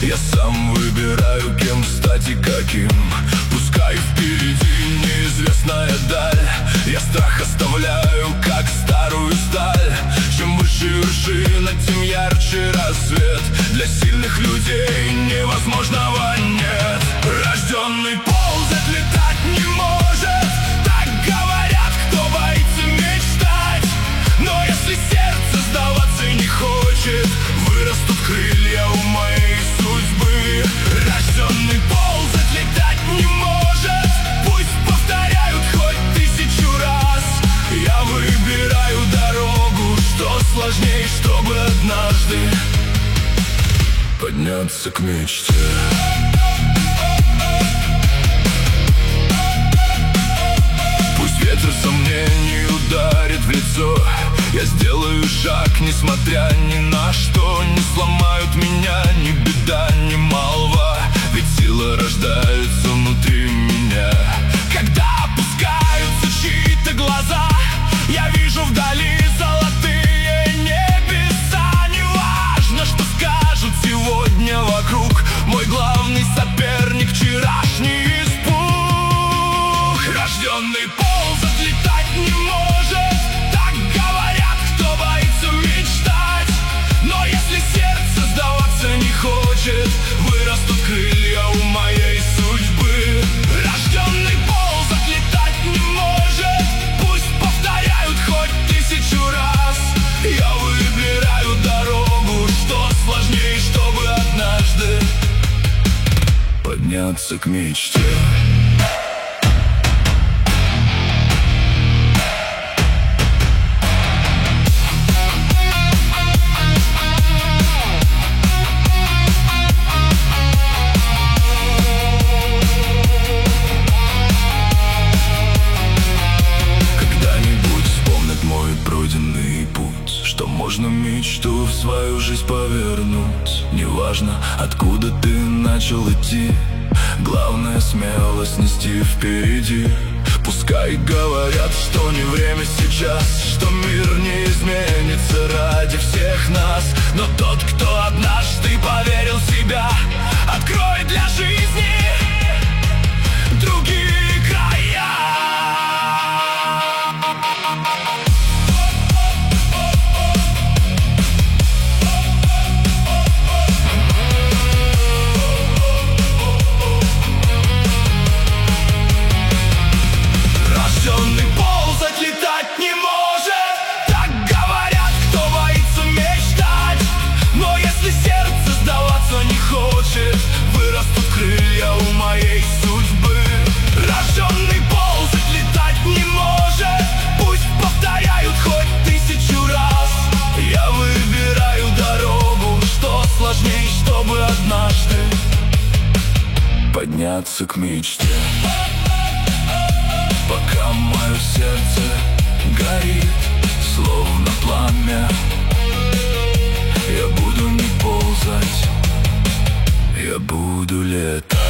Я сам выбираю, кем стать и каким. Пускай впереди неизвестная даль, я страх оставляю, как старую сталь. Чем выше вершина, тем ярче рассвет. Для сильных людей невозможного нет. Рожденный ползать, летать не может, так говорят, кто боится мечтать. Но если сердце сдаваться не хочет, вырастут крылья у моей судьбы. Рожденный ползать, летать не может, пусть повторяют хоть 1000 раз. Я выбираю дорогу, что сложнее, чтобы однажды подняться к мечте. Пусть ветер сомнений ударит в лицо, я сделаю шаг, несмотря ни на что. Не сломают меня ни беда, ни молва, ведь сила рождается внутри меня. Когда опускаются чьи-то глаза, я вижу вдали золотые небеса. Не важно, что скажут сегодня вокруг, мой главный соперник — вчерашний испуг. Рожденный ползать, летать не может, так говорят, кто боится мечтать. Но если сердце сдаваться не хочет, вырастут крылья у моей судьбы. Рожденный ползать, летать не может, пусть повторяют хоть 1000 раз. Я выбираю дорогу, что сложнее, чтобы однажды подняться к мечте. Можно мечту в свою жизнь повернуть. Неважно, откуда ты начал идти, главное смело снести впереди. Пускай говорят, что не время сейчас, что мир не изменится ради всех нас. Но тот, кто однажды поверил в себя, откроет для жизни другие края. Рожденный ползать, летать не может, так говорят, кто боится мечтать. Но если сердце сдаваться не хочет, вырастут крылья у моей судьбы. Рожденный ползать, летать не может, пусть повторяют хоть 1000 раз. Я выбираю дорогу, что сложнее, чтобы однажды подняться к мечте. Пока мое сердце горит, словно пламя, я буду не ползать, я буду летать.